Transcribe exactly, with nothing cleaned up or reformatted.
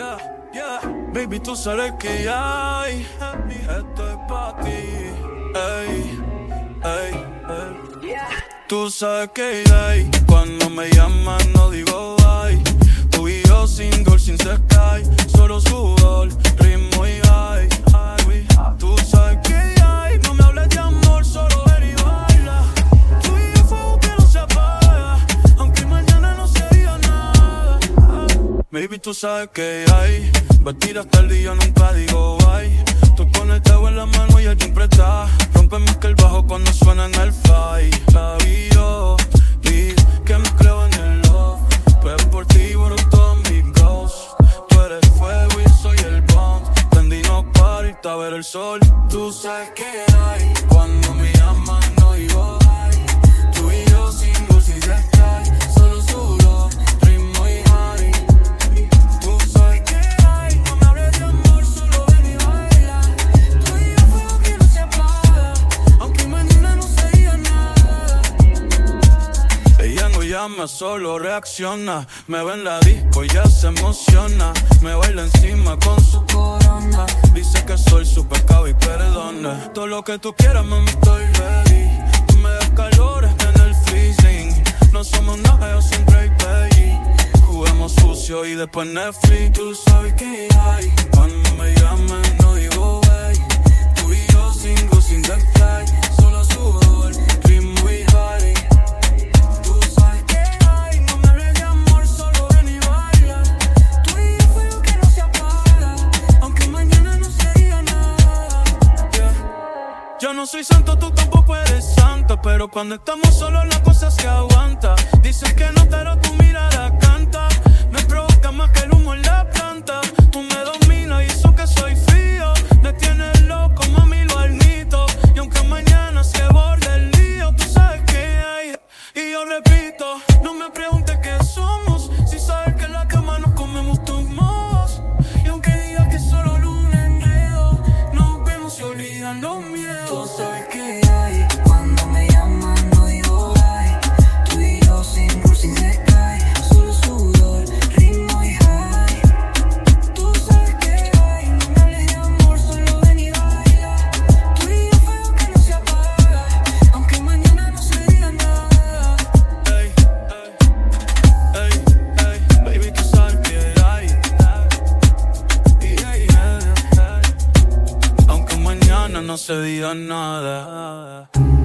Yeah, yeah. Baby, tú sabes que hay. Esto es pa' ti. Ey, ey, ey. Tú sabes que hay. Cuando me llaman no digo bye. Tú y yo single sin sky. Solo sudor, ritmo y high. Tú sabes que hay. No me hables de amor, solo ven y baila. Tú y yo fuego que no se apaga. Aunque mañana no se diga nada. Baby, tú sabes que hay. Vestir hasta el día, nunca digo bye. Estoy conectado en la mano y el siempre está. Rompe más que el bajo cuando suena en el fight. La vi yo, y que me creo en el love. Pero por ti borro todos mis ghosts. Tú eres fuego y soy el bond. Prendí no para irte a ver el sol. Tú sabes que hay. Cuando me llaman no digo bye. Tú y yo sin luz y se cae. Solo sudor, ritmo y high. Tú sabes que hay. No me hables de amor, solo ven y baila. Tú y yo fuego que no se apaga. Aunque mañana no se diga nada. Ella no llama, solo reacciona. Me ve en la disco y ya se emociona. Me baila encima con su corona. Dice que soy su pecado y perdona. Todo lo que tú quieras, mami, estoy ready. Tú me das calor en el freezing. No somos nada, yo sin Drake, baby. Juguemos sucio y después Netflix. Tú sabes que hay. Cuando me llaman no digo wey. Tú y yo sin go, sin the fly. Solo sudor, ritmo y high. Tú sabes que hay. No me hables de amor, solo ven y baila. Tú y yo fuego que no se apaga. Aunque mañana no se diga nada. Yeah. Yo no soy santo, tú tampoco eres santa. Pero cuando estamos solos la cosa se aguanta. Dicen que no, pero tu mirada canta. Me provoca más que el humo en la planta. Tú me dominas y eso que soy frío. Me tienes loco, mami, lo admito. Y aunque mañana se borde el lío, tú sabes que hay. Y yo repito, no me preguntes qué somos. Si sabes que en la cama nos comemos tus mojos. Y aunque digas que solo luna enredo, nos vemos y olvidan los miedos. Tú sabes que hay. Cuando me llaman no digo bye. Tú y yo sin luz, sin se cae. Solo sudor, ritmo y high. Tú sabes que hay. No me hables de amor, solo ven y baila. Tú y yo fuego que no se apaga. Aunque mañana no se diga nada. Ey, ey, ey, ey. Baby, tú sabes que hay. Ey, ey, ey, ey. Aunque mañana no se diga nada.